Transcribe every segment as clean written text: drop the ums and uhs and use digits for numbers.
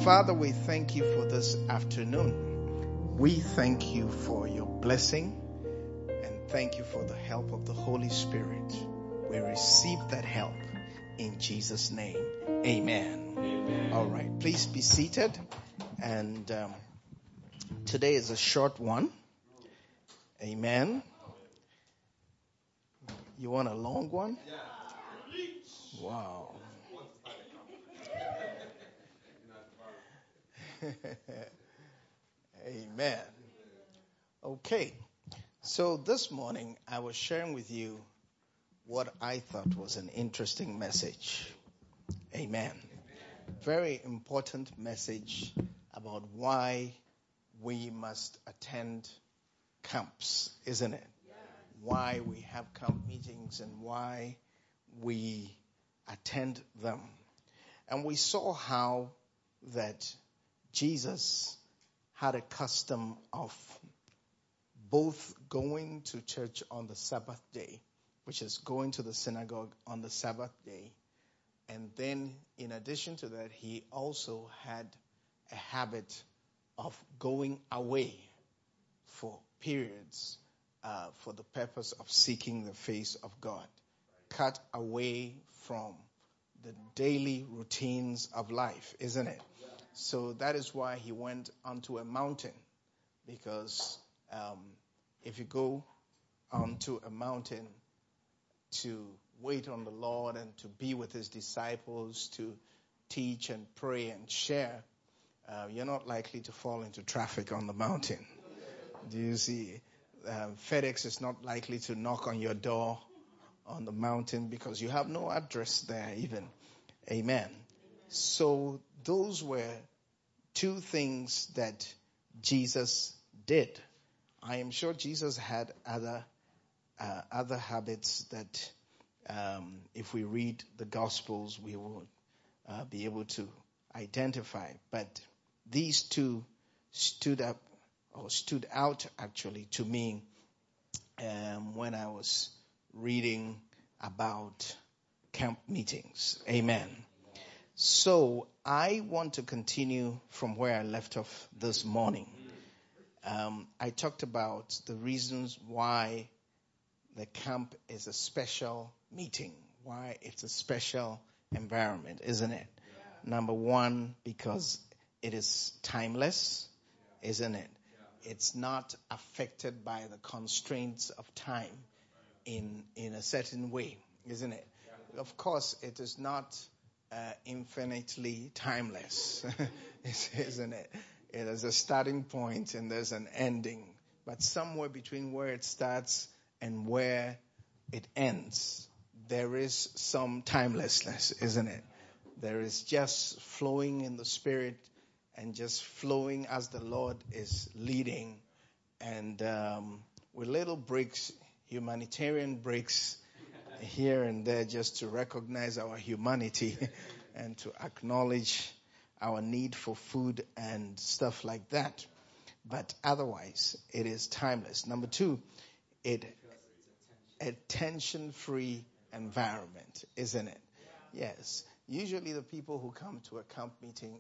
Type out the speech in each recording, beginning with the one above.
Father, we thank you for this afternoon. We thank you for your blessing and thank you for the help of the Holy Spirit. We receive that help in Jesus' name. Amen. Amen. All right, please be seated. And today is a short one. Amen. You want a long one? Wow. Amen. Okay. So this morning I was sharing with you what I thought was an interesting message. Amen. Very important message about why we must attend camps, isn't it? Why we have camp meetings and why we attend them. And we saw how that Jesus had a custom of both going to church on the Sabbath day, which is going to the synagogue on the Sabbath day, and then in addition to that, he also had a habit of going away for periods for the purpose of seeking the face of God. Cut away from the daily routines of life, isn't it? So that is why he went onto a mountain, because if you go onto a mountain to wait on the Lord and to be with his disciples, to teach and pray and share, you're not likely to fall into traffic on the mountain. Do you see? FedEx is not likely to knock on your door on the mountain because you have no address there even. Amen. So those were two things that Jesus did. I am sure Jesus had other habits that if we read the Gospels, we will be able to identify. But these two stood out actually to me when I was reading about camp meetings. Amen. So I want to continue from where I left off this morning. I talked about the reasons why the camp is a special meeting, why it's a special environment, isn't it? Yeah. Number one, because it is timeless, isn't it? Yeah. It's not affected by the constraints of time in a certain way, isn't it? Yeah. Of course, it is not infinitely timeless, isn't it? It has a starting point and there's an ending. But somewhere between where it starts and where it ends, there is some timelessness, isn't it? There is just flowing in the Spirit and just flowing as the Lord is leading. And with little breaks, humanitarian breaks here and there, just to recognize our humanity and to acknowledge our need for food and stuff like that. But otherwise, it is timeless. Number two, a tension-free environment, isn't it? Yes. Usually the people who come to a camp meeting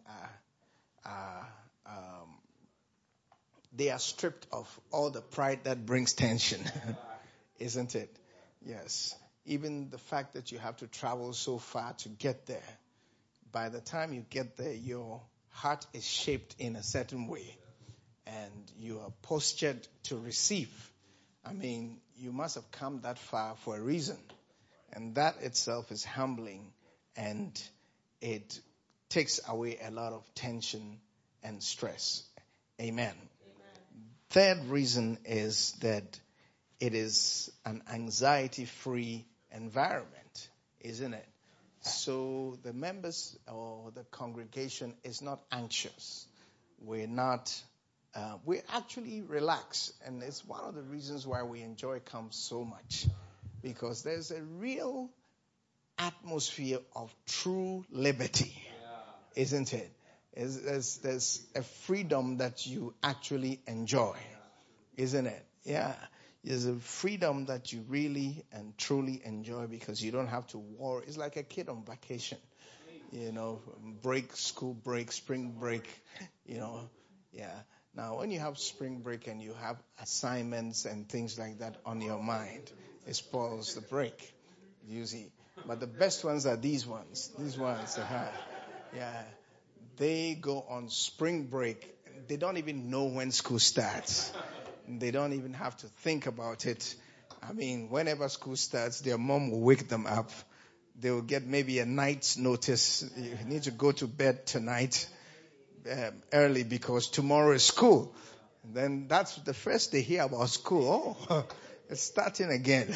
they are stripped of all the pride that brings tension, isn't it? Yes. Even the fact that you have to travel so far to get there, by the time you get there, your heart is shaped in a certain way and you are postured to receive. I mean, you must have come that far for a reason. And that itself is humbling and it takes away a lot of tension and stress. Amen. Third reason is that it is an anxiety-free environment, isn't it? So the members or the congregation is not anxious. We're actually relaxed. And it's one of the reasons why we enjoy camp so much. Because there's a real atmosphere of true liberty, isn't it? There's a freedom that you actually enjoy, isn't it? Yeah. There's a freedom that you really and truly enjoy because you don't have to worry. It's like a kid on vacation. break, school break, spring break, yeah. Now, when you have spring break and you have assignments and things like that on your mind, it spoils the break, you see. But the best ones are these ones. Yeah. They go on spring break. They don't even know when school starts. They don't even have to think about it. I mean, whenever school starts, their mom will wake them up. They will get maybe a night's notice. You need to go to bed tonight early because tomorrow is school. And then that's the first they hear about school. Oh, it's starting again.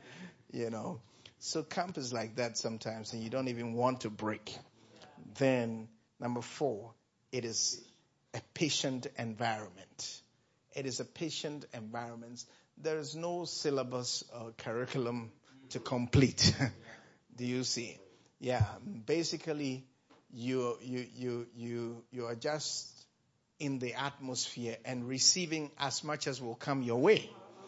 So camp is like that sometimes, and you don't even want to break. Then, number 4, it is a patient environment. It is a patient environment. There is no syllabus or curriculum to complete. Do you see? Yeah. Basically, you are just in the atmosphere and receiving as much as will come your way.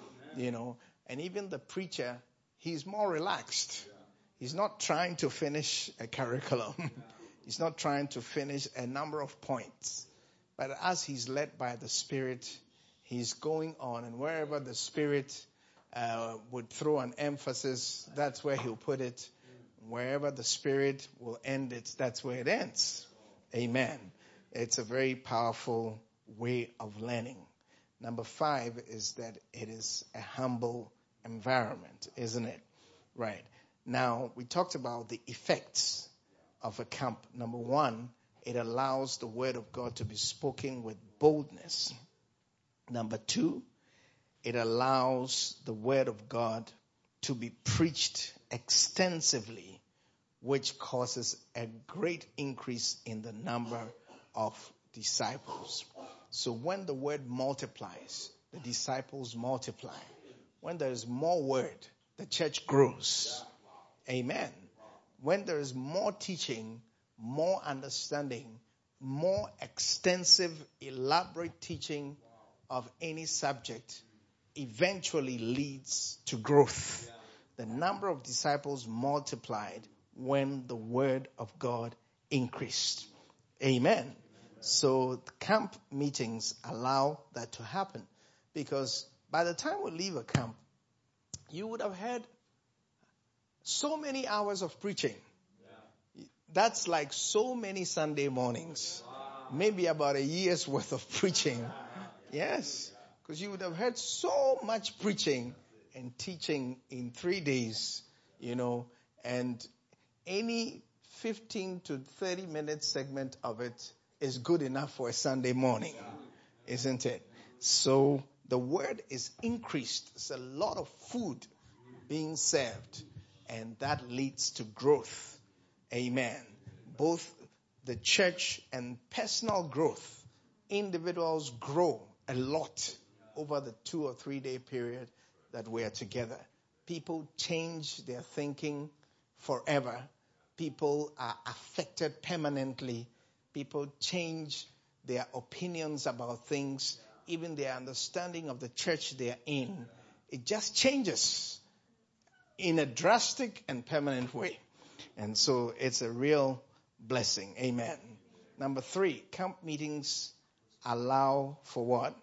And even the preacher, he's more relaxed. He's not trying to finish a curriculum. He's not trying to finish a number of points. But as he's led by the Spirit, he's going on. And wherever the Spirit would throw an emphasis, that's where he'll put it. Wherever the Spirit will end it, that's where it ends. Amen. It's a very powerful way of learning. Number 5 is that it is a humble environment, isn't it? Right. Now, we talked about the effects of a camp. Number 1, it allows the word of God to be spoken with boldness. Number 2, it allows the word of God to be preached extensively, which causes a great increase in the number of disciples. So when the word multiplies, the disciples multiply. When there is more word, the church grows. Amen. When there is more teaching, more understanding, more extensive, elaborate teaching of any subject eventually leads to growth. The number of disciples multiplied when the word of God increased. Amen. So camp meetings allow that to happen, because by the time we leave a camp, you would have heard so many hours of preaching. That's like so many Sunday mornings. Maybe about a year's worth of preaching. Yes. Because you would have heard so much preaching and teaching in 3 days, and any 15 to 30 minute segment of it is good enough for a Sunday morning, isn't it? So the word is increased. There's a lot of food being served, and that leads to growth. Amen. Both the church and personal growth. Individuals grow a lot over the 2 or 3 day period that we are together. People change their thinking forever. People are affected permanently. People change their opinions about things, even their understanding of the church they are in. It just changes in a drastic and permanent way. And so it's a real blessing. Amen. Number 3, camp meetings allow for what?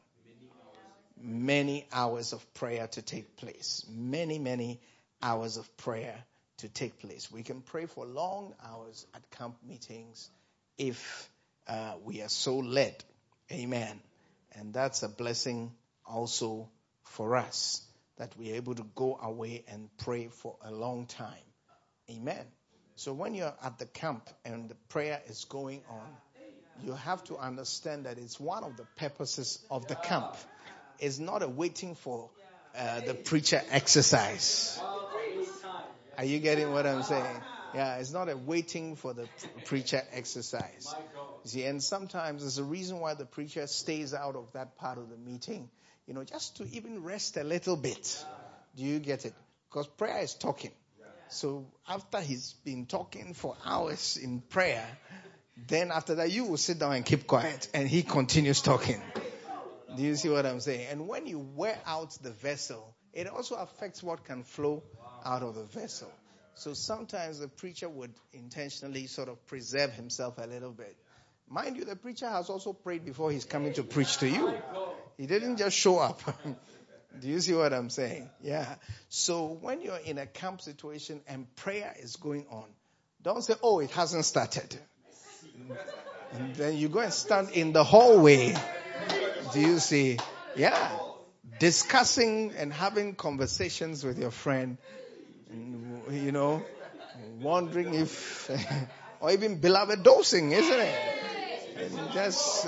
Many hours of prayer to take place. Many hours of prayer to take place. We can pray for long hours at camp meetings if we are so led. Amen. And that's a blessing also for us, that we are able to go away and pray for a long time. Amen. So when you're at the camp and the prayer is going on, you have to understand that it's one of the purposes of the camp. It's not a waiting for the preacher exercise. Are you getting what I'm saying? Yeah, it's not a waiting for the preacher exercise. See, and sometimes there's a reason why the preacher stays out of that part of the meeting, just to even rest a little bit. Do you get it? Because prayer is talking. So after he's been talking for hours in prayer, then after that you will sit down and keep quiet, and he continues talking. Do you see what I'm saying? And when you wear out the vessel, it also affects what can flow out of the vessel. So sometimes the preacher would intentionally sort of preserve himself a little bit. Mind you, the preacher has also prayed before he's coming to preach to you. He didn't just show up. Do you see what I'm saying? Yeah. So when you're in a camp situation and prayer is going on, don't say, oh, it hasn't started. And then you go and stand in the hallway. Do you see? Yeah. Discussing and having conversations with your friend. You know, wondering if, or even beloved dosing, isn't it? And just,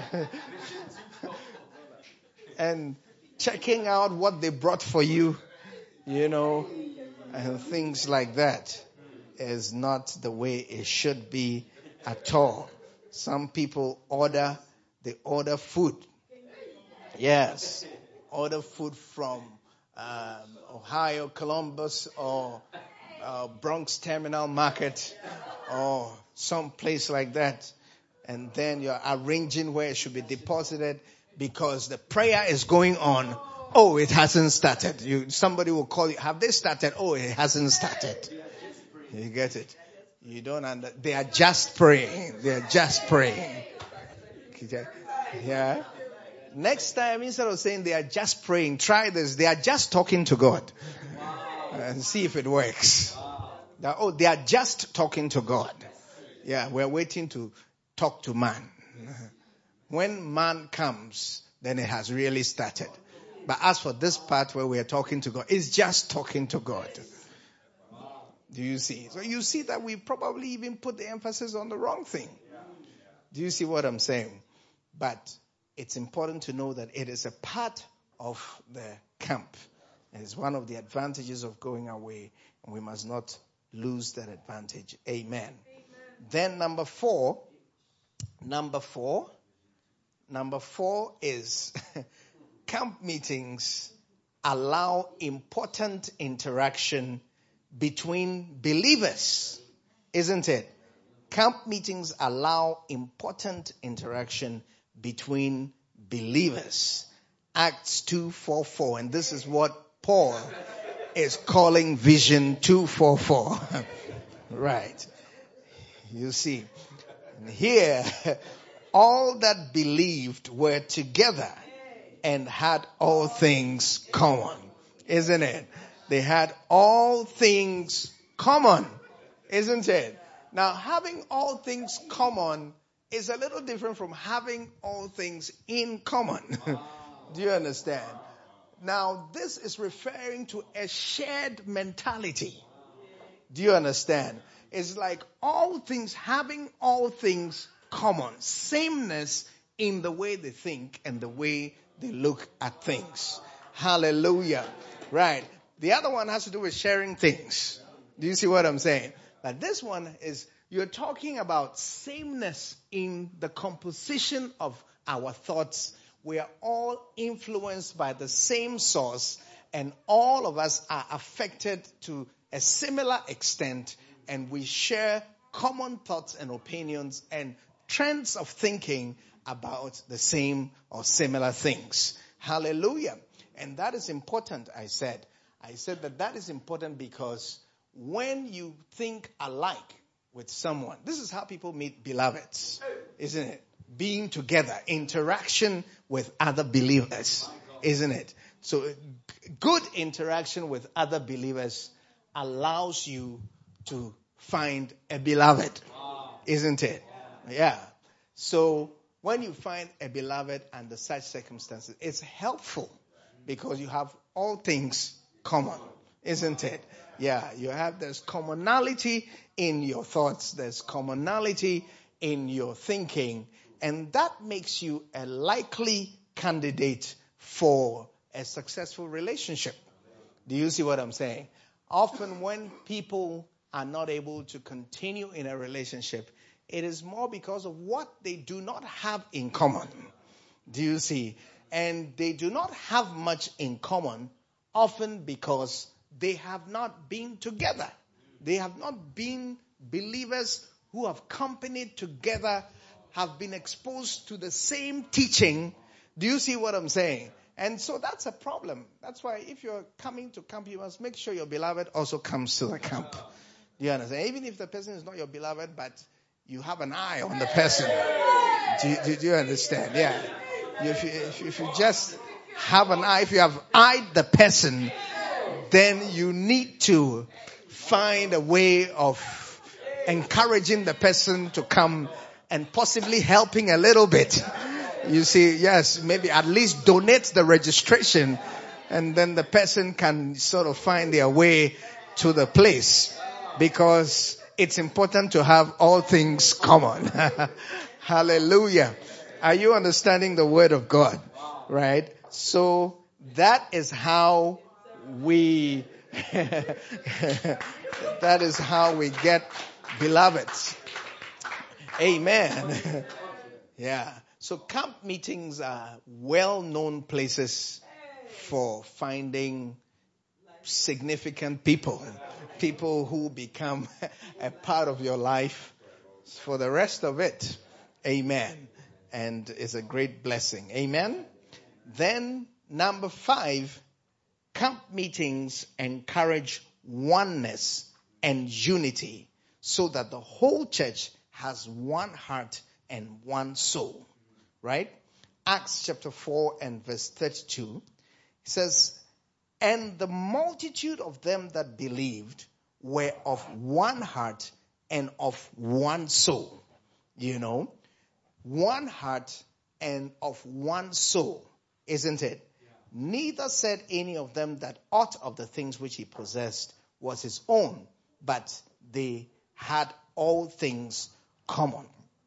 and checking out what they brought for you, you know, and things like that is not the way it should be at all. Some people they order food. Yes. Order food from Ohio, Columbus, or Bronx Terminal Market, or some place like that. And then you're arranging where it should be deposited because the prayer is going on. Oh, it hasn't started. Somebody will call you. Have they started? Oh, it hasn't started. You get it? You don't understand. They are just praying. They are just praying. Yeah. Next time, instead of saying they are just praying, try this. They are just talking to God. And see if it works. They are just talking to God. Yeah, we're waiting to talk to man. When man comes, then it has really started. But as for this part where we are talking to God, it's just talking to God. Do you see? So you see that we probably even put the emphasis on the wrong thing. Do you see what I'm saying? But it's important to know that it is a part of the camp. And it's one of the advantages of going away. And we must not lose that advantage. Amen. Then number four is camp meetings allow important interaction between believers. Isn't it? Camp meetings allow important interaction between believers. Acts 2:44. And this is what Paul is calling Vision 244. Right. You see. Here, all that believed were together and had all things common. Isn't it? They had all things common. Isn't it? Now, having all things common is a little different from having all things in common. Do you understand? Now, this is referring to a shared mentality. Do you understand? It's like having all things common. Sameness in the way they think and the way they look at things. Hallelujah. Right. The other one has to do with sharing things. Do you see what I'm saying? But this one is, you're talking about sameness in the composition of our thoughts. We are all influenced by the same source, and all of us are affected to a similar extent, and we share common thoughts and opinions and trends of thinking about the same or similar things. Hallelujah. And that is important, I said. I said that is important because when you think alike with someone, this is how people meet beloveds, isn't it? Being together, interaction with other believers, isn't it? So good interaction with other believers allows you to find a beloved, isn't it? Yeah. So when you find a beloved under such circumstances, it's helpful because you have all things common, isn't it? Yeah, there's commonality in your thoughts, there's commonality in your thinking, and that makes you a likely candidate for a successful relationship. Do you see what I'm saying? Often when people are not able to continue in a relationship, it is more because of what they do not have in common. Do you see? And they do not have much in common, often because they have not been together. They have not been believers who have companied together, have been exposed to the same teaching. Do you see what I'm saying? And so that's a problem. That's why if you're coming to camp, you must make sure your beloved also comes to the camp. Do you understand? Even if the person is not your beloved, but you have an eye on the person. Do you understand? Yeah. If you just have an eye, if you have eyed the person, then you need to find a way of encouraging the person to come and possibly helping a little bit. You see, yes, maybe at least donate the registration, and then the person can sort of find their way to the place, because it's important to have all things common. Hallelujah. Are you understanding the word of God? Right? So that is how we that is how we get beloveds. Amen. Yeah. So camp meetings are well-known places for finding significant people who become a part of your life for the rest of it. Amen. And it's a great blessing. Amen. Then number 5, camp meetings encourage oneness and unity so that the whole church has one heart and one soul. Right? Acts chapter 4 and verse 32 says, and the multitude of them that believed were of one heart and of one soul. You know, one heart and of one soul, isn't it? Yeah. Neither said any of them that aught of the things which he possessed was his own, but they had all things common.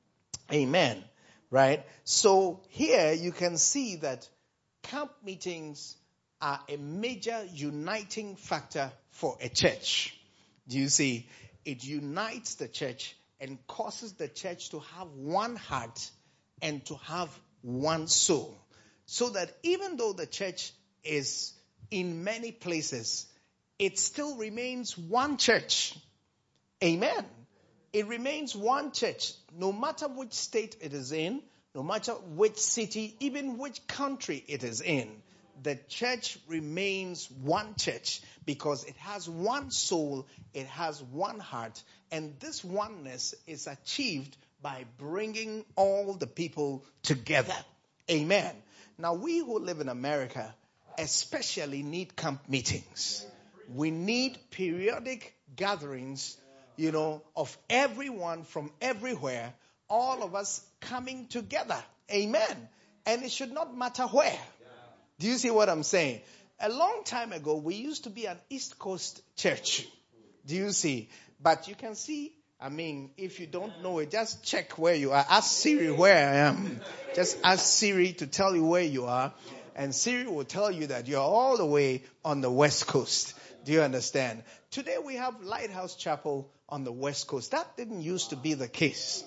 Amen. Right? So here you can see that camp meetings are a major uniting factor for a church. Do you see? It unites the church and causes the church to have one heart and to have one soul. So that even though the church is in many places, it still remains one church. Amen. It remains one church, no matter which state it is in, no matter which city, even which country it is in. The church remains one church because it has one soul, it has one heart, and this oneness is achieved by bringing all the people together. Amen. Now, we who live in America especially need camp meetings. We need periodic gatherings, of everyone from everywhere, all of us coming together. Amen. And it should not matter where. Do you see what I'm saying? A long time ago, we used to be an East Coast church. Do you see? But you can see, if you don't know it, just check where you are. Ask Siri where I am. Just ask Siri to tell you where you are. And Siri will tell you that you're all the way on the West Coast. Do you understand? Today we have Lighthouse Chapel on the West Coast. That didn't used to be the case.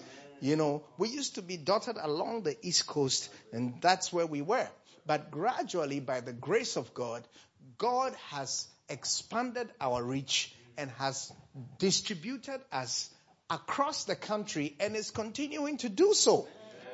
We used to be dotted along the East Coast, and that's where we were. But gradually, by the grace of God, God has expanded our reach and has distributed us across the country and is continuing to do so.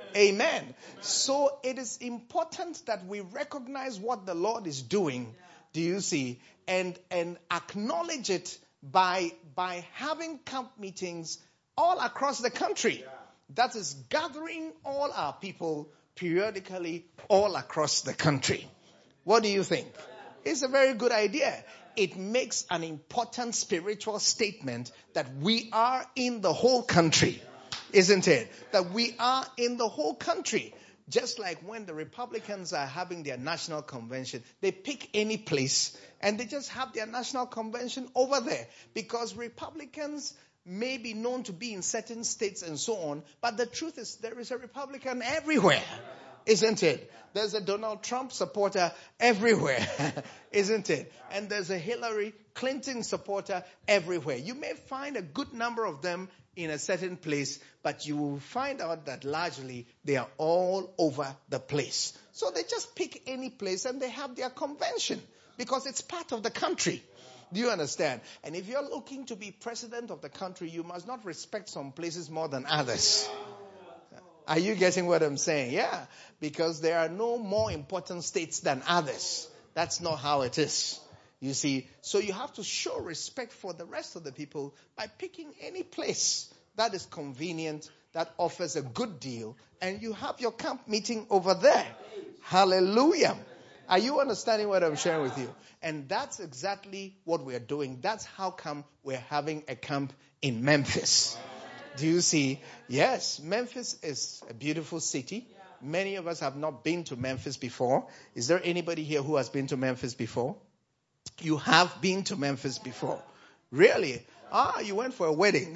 Amen. So it is important that we recognize what the Lord is doing, do you see, and acknowledge it by having camp meetings all across the country. That is gathering all our people periodically all across the country. What do you think? It's a very good idea. It makes an important spiritual statement that we are in the whole country, isn't it? That we are in the whole country. Just like when the Republicans are having their national convention, they pick any place and they just have their national convention over there. Because Republicans may be known to be in certain states and so on, but the truth is there is a Republican everywhere, isn't it? There's a Donald Trump supporter everywhere, isn't it? And there's a Hillary Clinton supporter everywhere. You may find a good number of them in a certain place, but you will find out that largely they are all over the place. So they just pick any place and they have their convention because it's part of the country. Do you understand? And if you're looking to be president of the country, you must not respect some places more than others. Are you getting what I'm saying? Yeah. Because there are no more important states than others. That's not how it is. You see, so you have to show respect for the rest of the people by picking any place that is convenient, that offers a good deal, and you have your camp meeting over there. Hallelujah. Are you understanding what I'm sharing with you? And that's exactly what we're doing. That's how come we're having a camp in Memphis. Do you see? Yes, Memphis is a beautiful city. Many of us have not been to Memphis before. Is there anybody here who has been to Memphis before? You have been to Memphis before. Really? You went for a wedding.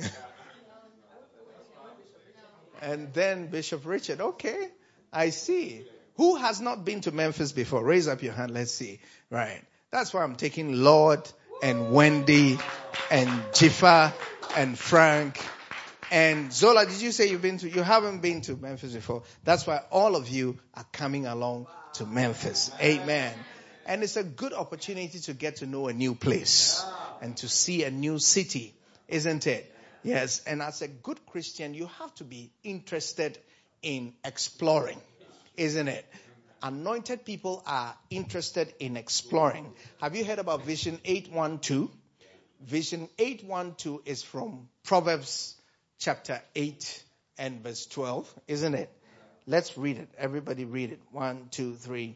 And then Bishop Richard. Okay, I see. Who has not been to Memphis before? Raise up your hand. Let's see. Right. That's why I'm taking Lord and Wendy and Jifa and Frank and Zola. Did you say you haven't been to Memphis before? That's why all of you are coming along to Memphis. Amen. And it's a good opportunity to get to know a new place and to see a new city, isn't it? Yes. And as a good Christian, you have to be interested in exploring, isn't it? Anointed people are interested in exploring. Have you heard about Vision 812? Vision 812 is from Proverbs chapter 8 and verse 12, isn't it? Let's read it. Everybody read it. 1, 2, 3.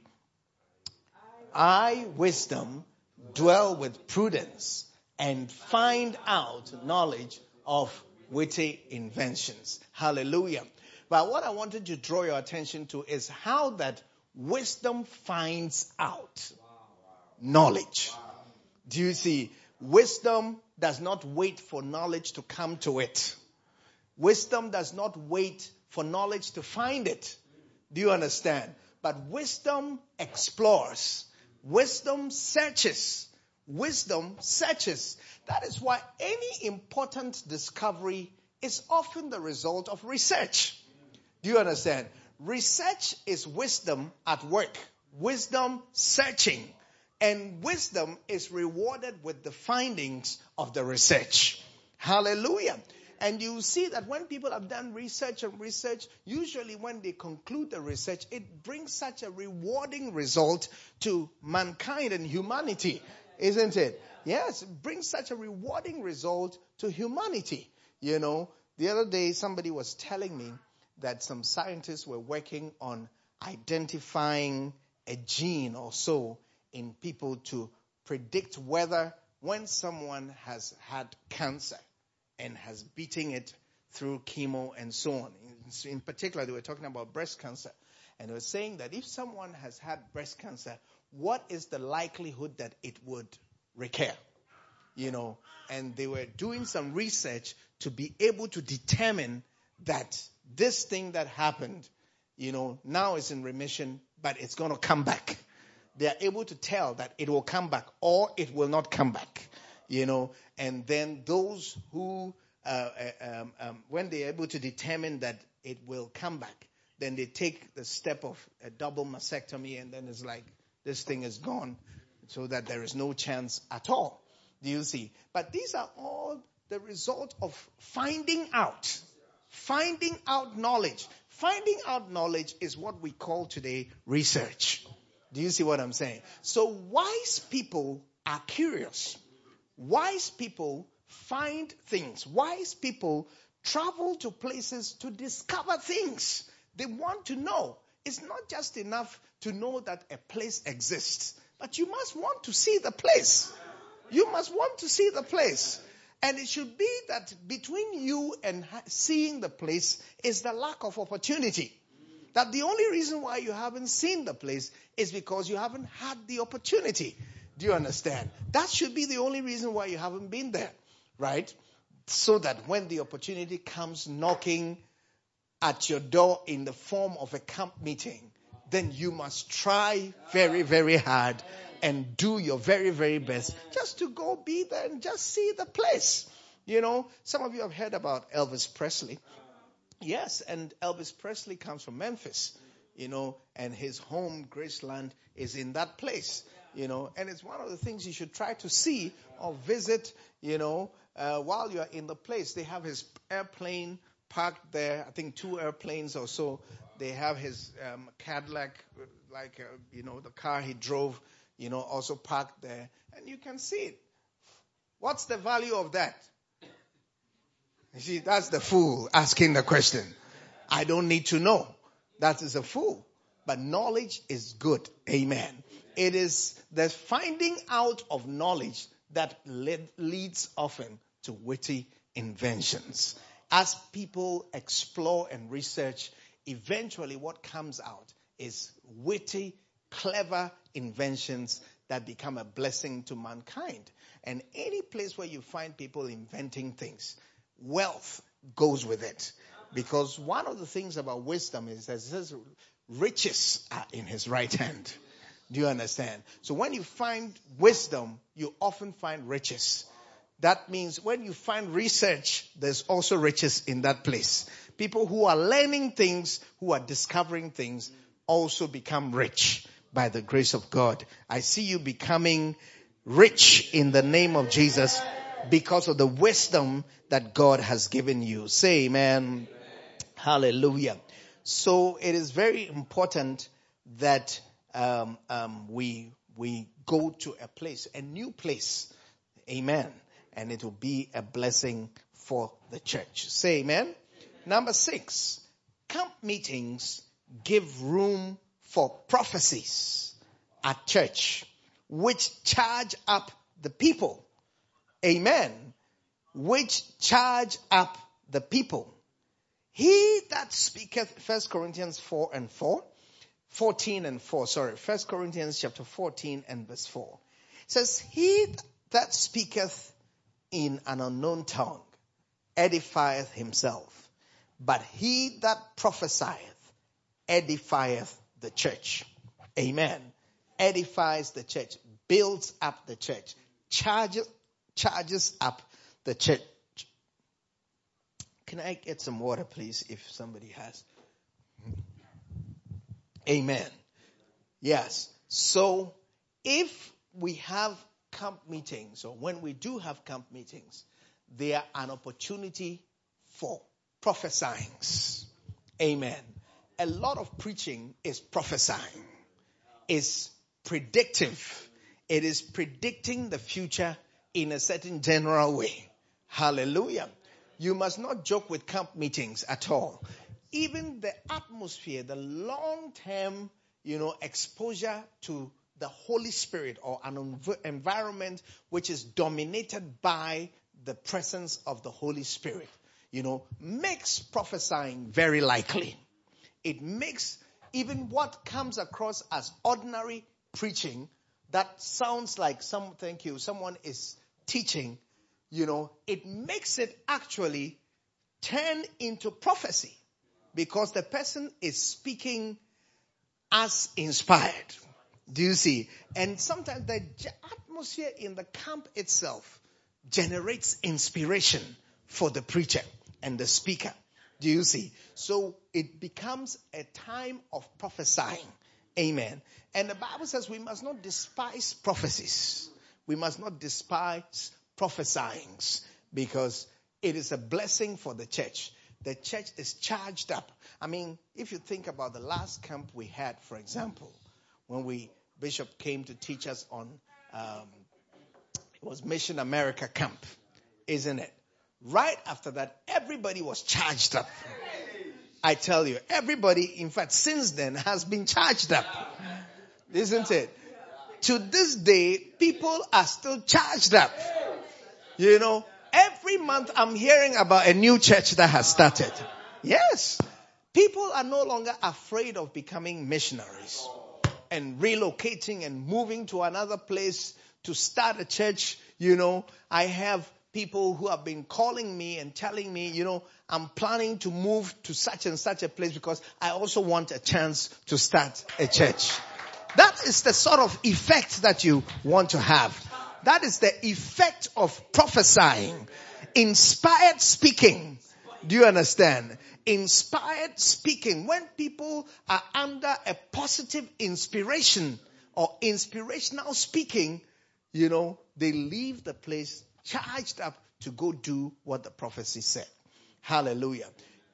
I, wisdom, dwell with prudence and find out knowledge of witty inventions. Hallelujah. But what I wanted to draw your attention to is how that wisdom finds out knowledge. Do you see? Wisdom does not wait for knowledge to come to it. Wisdom does not wait for knowledge to find it. Do you understand? But wisdom explores. Wisdom searches. Wisdom searches. That is why any important discovery is often the result of research. Do you understand? Research is wisdom at work. Wisdom searching. And wisdom is rewarded with the findings of the research. Hallelujah. And you see that when people have done research and research, usually when they conclude the research, it brings such a rewarding result to mankind and humanity, isn't it? Yes, it brings such a rewarding result to humanity. You know, the other day somebody was telling me that some scientists were working on identifying a gene or so in people to predict whether when someone has had cancer and has beaten it through chemo and so on. In particular, they were talking about breast cancer. And they were saying that if someone has had breast cancer, what is the likelihood that it would recur? You know, and they were doing some research to be able to determine that this thing that happened, you know, now is in remission, but it's going to come back. They are able to tell that it will come back or it will not come back. You know, and then those who, when they're able to determine that it will come back, then they take the step of a double mastectomy, and then it's like, this thing is gone, so that there is no chance at all. Do you see? But these are all the result of finding out knowledge. Finding out knowledge is what we call today research. Do you see what I'm saying? So wise people are curious. Wise people find things. Wise people travel to places to discover things. They want to know. It's not just enough to know that a place exists, but you must want to see the place. You must want to see the place. And it should be that between you and seeing the place is the lack of opportunity. That the only reason why you haven't seen the place is because you haven't had the opportunity. Do you understand? That should be the only reason why you haven't been there, right? So that when the opportunity comes knocking at your door in the form of a camp meeting, then you must try very, very hard and do your very, very best just to go be there and just see the place. You know, some of you have heard about Elvis Presley. Yes, and Elvis Presley comes from Memphis, you know, and his home, Graceland, is in that place. You know, and it's one of the things you should try to see or visit, you know, while you're in the place. They have his airplane parked there. I think 2 airplanes or so. They have his Cadillac, the car he drove, also parked there. And you can see it. What's the value of that? You see, that's the fool asking the question. I don't need to know. That is a fool. But knowledge is good. Amen. It is the finding out of knowledge that leads often to witty inventions. As people explore and research, eventually what comes out is witty, clever inventions that become a blessing to mankind. And any place where you find people inventing things, wealth goes with it. Because one of the things about wisdom is that it says riches are in his right hand. Do you understand? So when you find wisdom, you often find riches. That means when you find research, there's also riches in that place. People who are learning things, who are discovering things, also become rich by the grace of God. I see you becoming rich in the name of Jesus because of the wisdom that God has given you. Say amen. Hallelujah. So it is very important that we go to a place, a new place. Amen. And it will be a blessing for the church. Say amen. Number 6, camp meetings give room for prophecies at church, which charge up the people. Amen. Which charge up the people. He that speaketh, 1 Corinthians 14 and 4, 1 Corinthians chapter 14 and verse 4. It says, he that speaketh in an unknown tongue edifieth himself, but he that prophesieth edifieth the church. Amen. Edifies the church, builds up the church, charges up the church. Can I get some water, please, if somebody has? Amen. Yes. So if we have camp meetings, or when we do have camp meetings, they are an opportunity for prophesying. Amen. A lot of preaching is prophesying. It's predictive. It is predicting the future in a certain general way. Hallelujah. You must not joke with camp meetings at all. Even the atmosphere, the long-term, exposure to the Holy Spirit or an environment which is dominated by the presence of the Holy Spirit, makes prophesying very likely. It makes even what comes across as ordinary preaching that sounds like someone is teaching, it makes it actually turn into prophecy because the person is speaking as inspired. Do you see? And sometimes the atmosphere in the camp itself generates inspiration for the preacher and the speaker. Do you see? So it becomes a time of prophesying. Amen. And the Bible says we must not despise prophecies. We must not despise prophesying because it is a blessing for the church. The church is charged up. I mean, if you think about the last camp we had, for example, when Bishop came to teach us on, it was Mission America camp, isn't it? Right after that, everybody was charged up. I tell you, everybody, in fact, since then has been charged up. Isn't it? To this day, people are still charged up. Every month I'm hearing about a new church that has started. Yes. People are no longer afraid of becoming missionaries and relocating and moving to another place to start a church. I have people who have been calling me and telling me, I'm planning to move to such and such a place because I also want a chance to start a church. That is the sort of effect that you want to have. That is the effect of prophesying. Inspired speaking. Do you understand? Inspired speaking. When people are under a positive inspiration or inspirational speaking, they leave the place charged up to go do what the prophecy said. Hallelujah.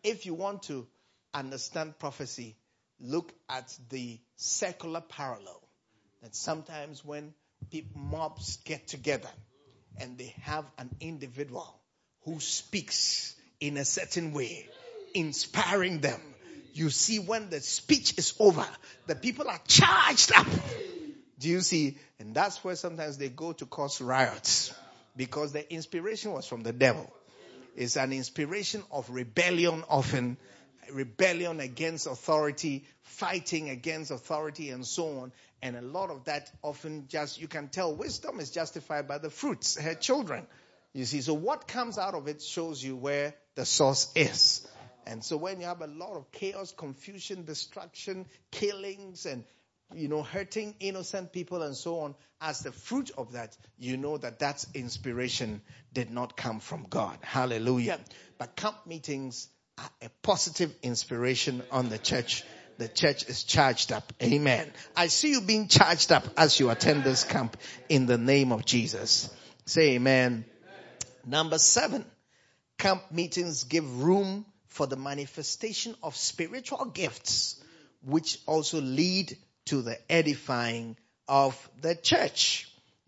if you want to understand prophecy, look at the secular parallel. That sometimes when mobs get together and they have an individual who speaks in a certain way, inspiring them, you see when the speech is over, the people are charged up. Do you see? And that's where sometimes they go to cause riots, because the inspiration was from the devil. It's an inspiration of rebellion, often rebellion against authority, fighting against authority, and so on. And a lot of that often you can tell wisdom is justified by the fruits, her children. You see, so what comes out of it shows you where the source is. And so when you have a lot of chaos, confusion, destruction, killings, and hurting innocent people and so on, as the fruit of that, you know that inspiration did not come from God. Hallelujah. But camp meetings are a positive inspiration on the church. The church is charged up. Amen. I see you being charged up as you attend this camp in the name of Jesus. Say amen. Number 7, camp meetings give room for the manifestation of spiritual gifts, which also lead to the edifying of the church.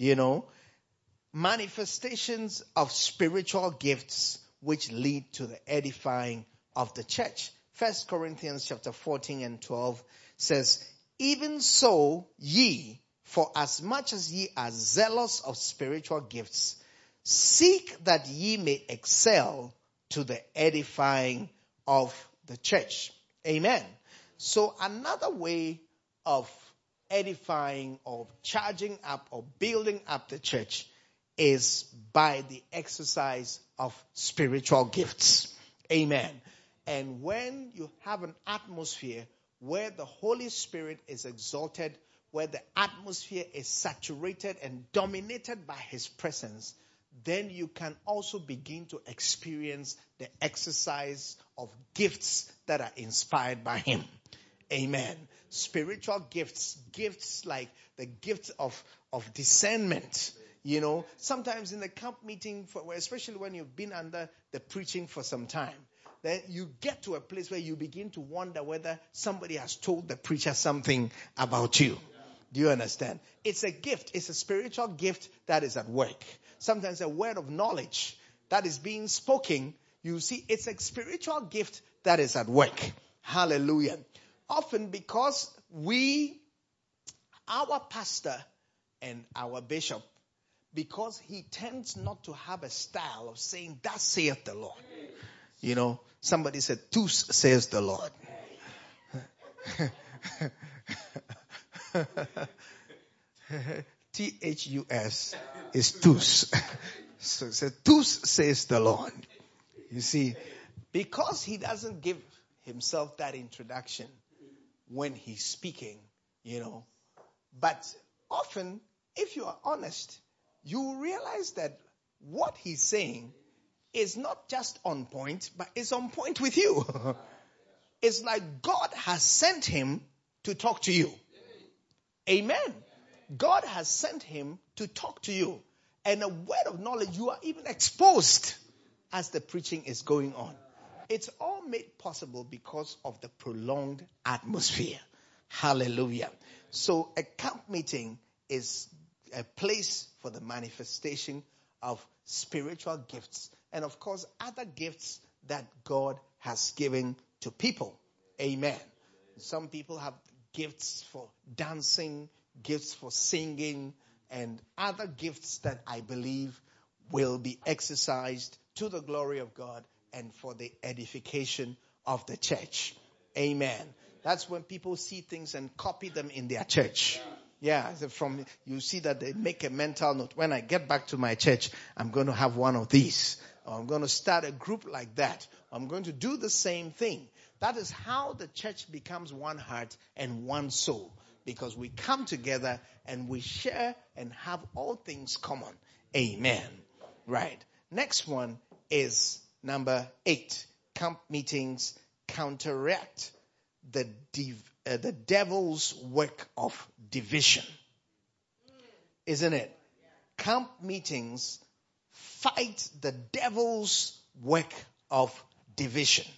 Manifestations of spiritual gifts which lead to the edifying of the church. 1 Corinthians chapter 14 and 12 says, even so ye, for as much as ye are zealous of spiritual gifts, seek that ye may excel to the edifying of the church. Amen. So another way of edifying or charging up or building up the church is by the exercise of spiritual gifts. Amen. And when you have an atmosphere where the Holy Spirit is exalted, where the atmosphere is saturated and dominated by His presence, then you can also begin to experience the exercise of gifts that are inspired by Him. Amen. Spiritual gifts like the gift of discernment. Sometimes in the camp meeting, especially when you've been under the preaching for some time, then you get to a place where you begin to wonder whether somebody has told the preacher something about you. Do you understand? It's a gift. It's a spiritual gift that is at work. Sometimes a word of knowledge that is being spoken. You see, it's a spiritual gift that is at work. Hallelujah. Often because our pastor and our bishop, because he tends not to have a style of saying, thus saith the Lord. Somebody said, thus says the Lord. Thus is thus. So it says, thus says the Lord. You see, because he doesn't give himself that introduction when he's speaking, But often, if you are honest, you will realize that what he's saying is not just on point, but it's on point with you. It's like God has sent him to talk to you. Amen. God has sent him to talk to you. And a word of knowledge, you are even exposed as the preaching is going on. It's all made possible because of the prolonged atmosphere. Hallelujah. So a camp meeting is a place for the manifestation of spiritual gifts. And of course, other gifts that God has given to people. Amen. Some people have gifts for dancing, gifts for singing, and other gifts that I believe will be exercised to the glory of God and for the edification of the church. Amen. That's when people see things and copy them in their church. Yeah, you see that they make a mental note. When I get back to my church, I'm going to have one of these. Or I'm going to start a group like that. I'm going to do the same thing. That is how the church becomes one heart and one soul. Because we come together and we share and have all things common. Amen. Right. Next one is number 8. Camp meetings counteract the devil's work of division. Isn't it? Camp meetings fight the devil's work of division.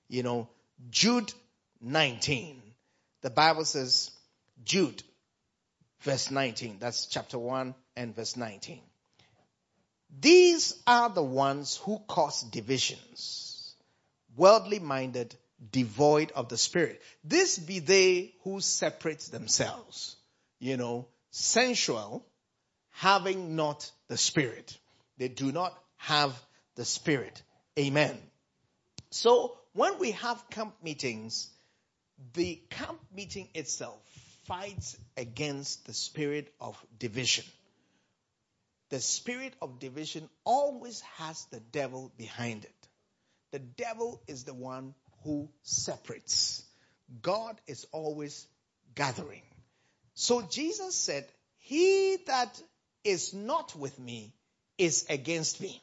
Jude 19. The Bible says, Jude, verse 19. That's chapter 1 and verse 19. These are the ones who cause divisions, worldly minded, devoid of the Spirit. This be they who separate themselves, sensual, having not the Spirit. They do not have the Spirit. Amen. So when we have camp meetings, the camp meeting itself fights against the spirit of division. The spirit of division always has the devil behind it. The devil is the one who separates. God is always gathering. So Jesus said, he that is not with me is against me.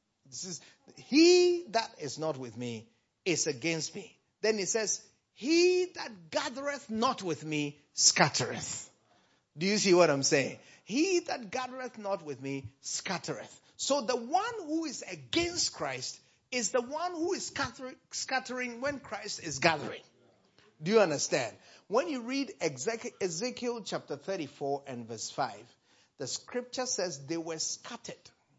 He that is not with me is against me. Then he says, he that gathereth not with me scattereth. Do you see what I'm saying? He that gathereth not with me scattereth. So the one who is against Christ is the one who is scattering when Christ is gathering. Do you understand? When you read Ezekiel chapter 34 and verse 5, the scripture says they were scattered.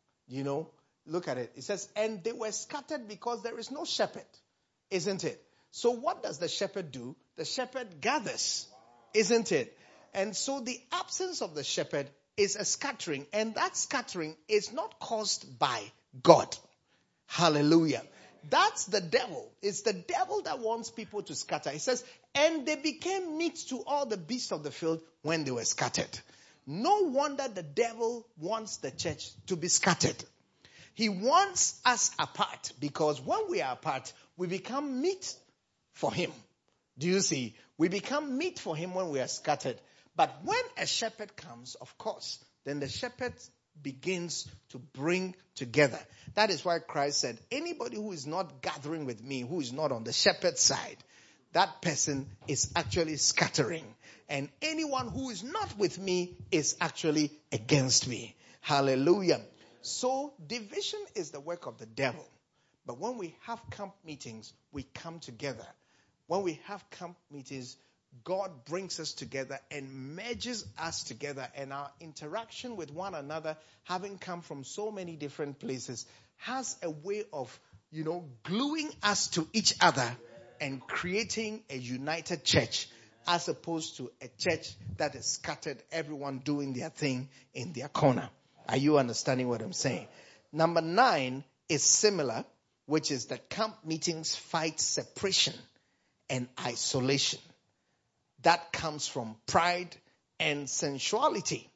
Look at it. It says, and they were scattered because there is no shepherd. Isn't it? So what does the shepherd do? The shepherd gathers. Isn't it? And so the absence of the shepherd is a scattering. And that scattering is not caused by God. Hallelujah. That's the devil. It's the devil that wants people to scatter. He says, and they became meat to all the beasts of the field when they were scattered. No wonder the devil wants the church to be scattered. He wants us apart because when we are apart, we become meat for him. Do you see? We become meat for him when we are scattered. But when a shepherd comes, of course, then the shepherd begins to bring together. That is why Christ said, anybody who is not gathering with me, who is not on the shepherd's side, that person is actually scattering. And anyone who is not with me is actually against me. Hallelujah. So division is the work of the devil. But when we have camp meetings, we come together. When we have camp meetings, God brings us together and merges us together. And our interaction with one another, having come from so many different places, has a way of, gluing us to each other and creating a united church, as opposed to a church that is scattered, everyone doing their thing in their corner. Are you understanding what I'm saying? Number 9 is similar, which is that camp meetings fight separation and isolation. That comes from pride and sensuality.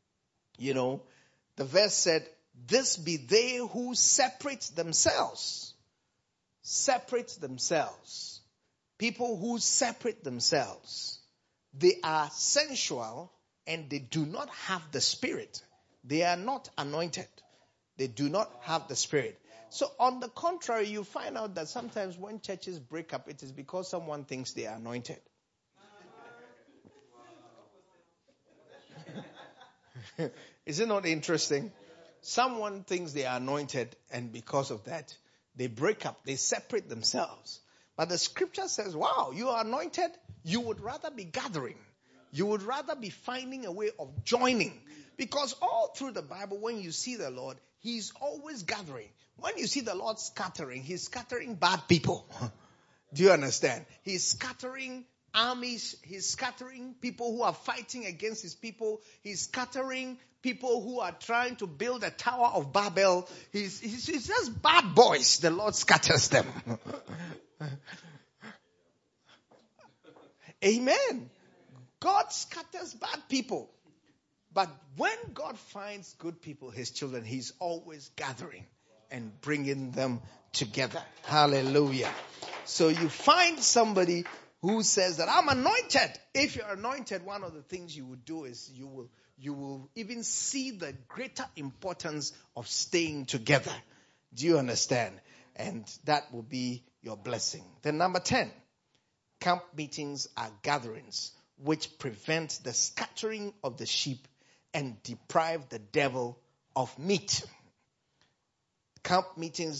The verse said, this be they who separate themselves. Separate themselves. People who separate themselves. They are sensual and they do not have the Spirit. They are not anointed. They do not have the Spirit. So on the contrary, you find out that sometimes when churches break up, it is because someone thinks they are anointed. Is it not interesting? Someone thinks they are anointed, and because of that, they break up. They separate themselves. But the scripture says, wow, you are anointed. You would rather be gathering. You would rather be finding a way of joining. Because all through the Bible, when you see the Lord, He's always gathering. When you see the Lord scattering, He's scattering bad people. Do you understand? He's scattering armies. He's scattering people who are fighting against His people. He's scattering people who are trying to build a Tower of Babel. He's just bad boys. The Lord scatters them. Amen. God scatters bad people. But when God finds good people, His children, He's always gathering and bringing them together. Hallelujah. So you find somebody who says that I'm anointed. If you're anointed, one of the things you would do is you will even see the greater importance of staying together. Do you understand? And that will be your blessing. Then number 10, camp meetings are gatherings which prevent the scattering of the sheep and deprive the devil of meat. Camp meetings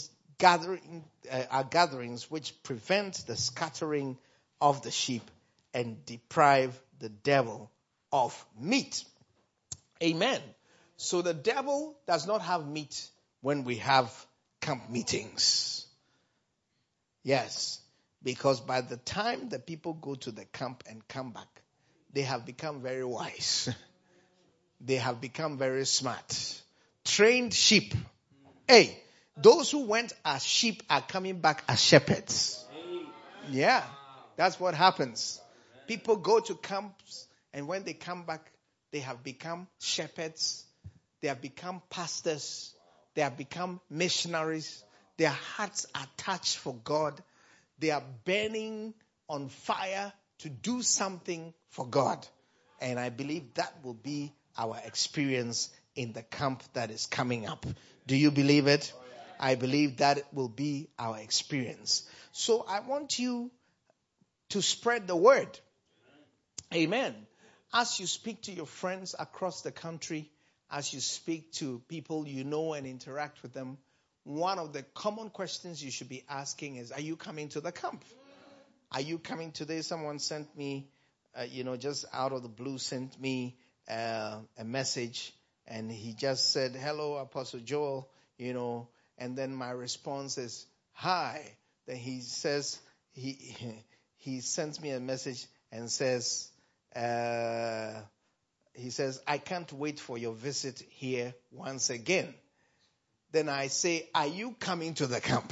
gatherings which prevent the scattering of the sheep and deprive the devil of meat. Amen. So the devil does not have meat when we have camp meetings. Yes, because by the time the people go to the camp and come back, they have become very wise. They have become very smart. Trained sheep. Hey, those who went as sheep are coming back as shepherds. Yeah, that's what happens. People go to camps, and when they come back, they have become shepherds. They have become pastors. They have become missionaries. Their hearts are touched for God. They are burning on fire to do something for God. And I believe that will be our experience in the camp that is coming up. Do you believe it? I believe that will be our experience. So I want you to spread the word. Amen. As you speak to your friends across the country, as you speak to people you know and interact with them, one of the common questions you should be asking is, are you coming to the camp? Are you coming today? Someone sent me, just out of the blue, sent me a message, and he just said, hello, Apostle Joel, and then my response is, hi. Then he says, he sends me a message and says, I can't wait for your visit here once again. Then I say, are you coming to the camp?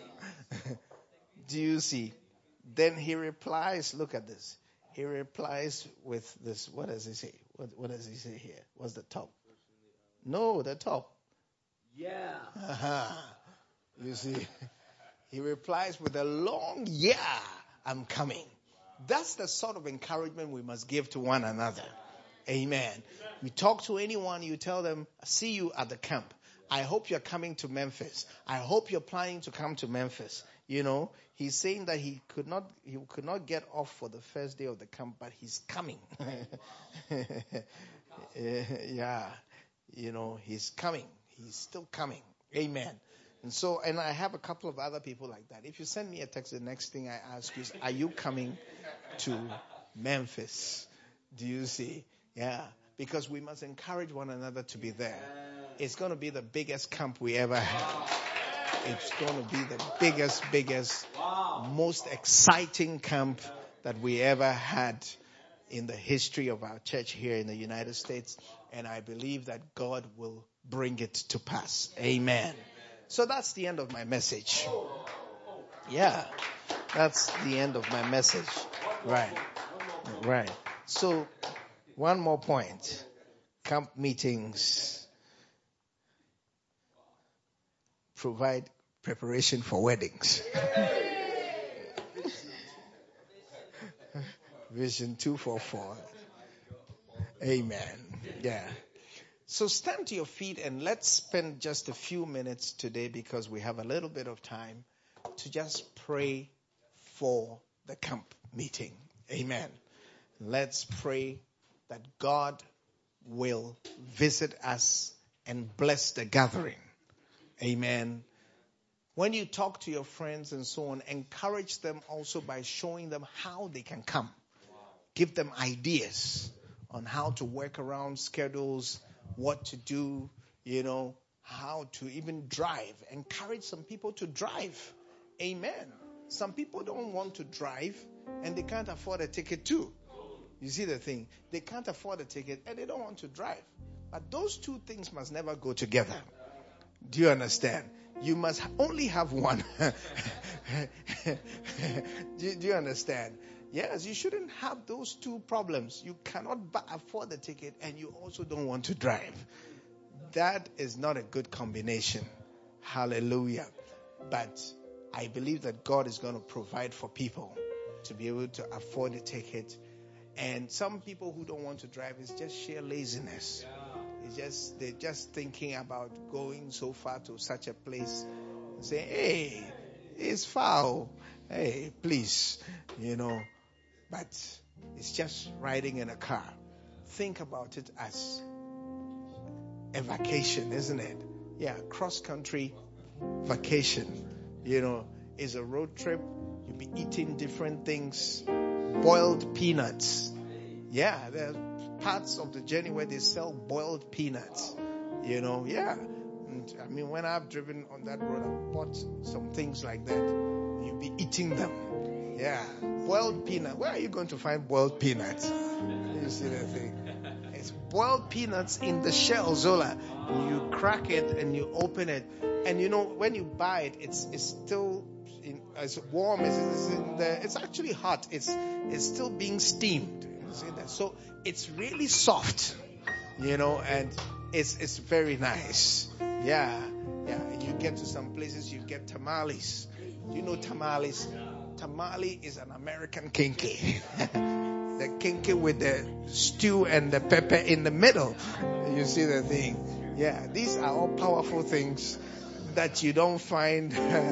Do you see? Then he replies, look at this. He replies with this. What does he say? What does he say here? What's the top? No, the top. Yeah. You see? He replies with a long, yeah, I'm coming. That's the sort of encouragement we must give to one another. Amen. You talk to anyone, you tell them, see you at the camp. I hope you're coming to Memphis. I hope you're planning to come to Memphis. He's saying that he could not get off for the first day of the camp, but he's coming. Yeah. He's coming. He's still coming. Amen. And I have a couple of other people like that. If you send me a text, the next thing I ask you is, are you coming to Memphis? Do you see? Yeah. Because we must encourage one another to be there. It's going to be the biggest camp we ever had. It's going to be the biggest, most exciting camp that we ever had in the history of our church here in the United States. And I believe that God will bring it to pass. Amen. So that's the end of my message. Yeah, that's the end of my message. Right. So, one more point. Camp meetings provide preparation for weddings. Vision 244. Amen. Yeah. So stand to your feet and let's spend just a few minutes today, because we have a little bit of time, to just pray for the camp meeting. Amen. Let's pray that God will visit us and bless the gathering. Amen. When you talk to your friends and so on, encourage them also by showing them how they can come. Give them ideas on how to work around schedules, what to do, how to even drive. Encourage some people to drive. Amen. Some people don't want to drive and they can't afford a ticket too. You see the thing? They can't afford a ticket and they don't want to drive. But those two things must never go together. Do you understand? You must only have one. Do you understand? Yes, you shouldn't have those two problems. You cannot afford the ticket and you also don't want to drive. That is not a good combination. Hallelujah. But I believe that God is going to provide for people to be able to afford a ticket. And some people who don't want to drive, is just sheer laziness. They're just thinking about going so far to such a place and saying, hey, it's foul. Hey, please, But it's just riding in a car. Think about it as a vacation, isn't it? Yeah, cross-country vacation. It's a road trip. You'll be eating different things. Boiled peanuts. Yeah, there are parts of the journey where they sell boiled peanuts. Yeah. And, when I've driven on that road, I've bought some things like that. You'll be eating them. Yeah. Boiled peanut. Where are you going to find boiled peanuts? You see that thing? It's boiled peanuts in the shell, Zola. You crack it and you open it. And when you buy it, it's still as warm as it is in there. It's actually hot. It's still being steamed. You see that? So it's really soft, and it's very nice. Yeah. You get to some places, you get tamales. Do you know tamales? Tamale is an American kinky. The kinky with the stew and the pepper in the middle. You see the thing? Yeah, these are all powerful things that you don't find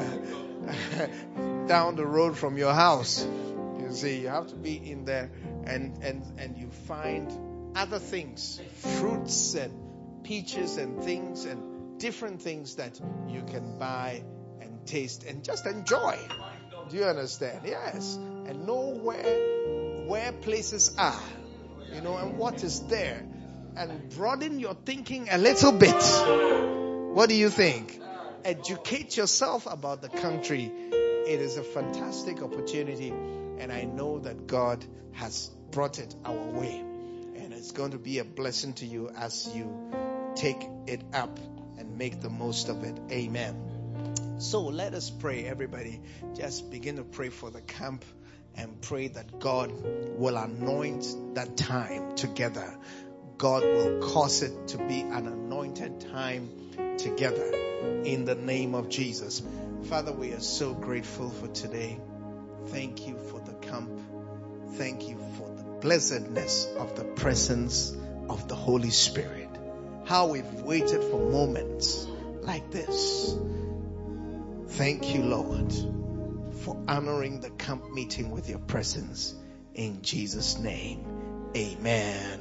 down the road from your house. You see, you have to be in there and you find other things, fruits and peaches and things and different things that you can buy and taste and just enjoy. Do you understand? Yes. And know where places are, and what is there, and broaden your thinking a little bit. What do you think? Educate yourself about the country. It is a fantastic opportunity, and I know that God has brought it our way, and it's going to be a blessing to you as you take it up and make the most of it. Amen. So let us pray, everybody. Just begin to pray for the camp and pray that God will anoint that time together. God will cause it to be an anointed time together in the name of Jesus. Father, we are so grateful for today. Thank you for the camp. Thank you for the blessedness of the presence of the Holy Spirit. How we've waited for moments like this. Thank you, Lord, for honoring the camp meeting with your presence. In Jesus' name, amen.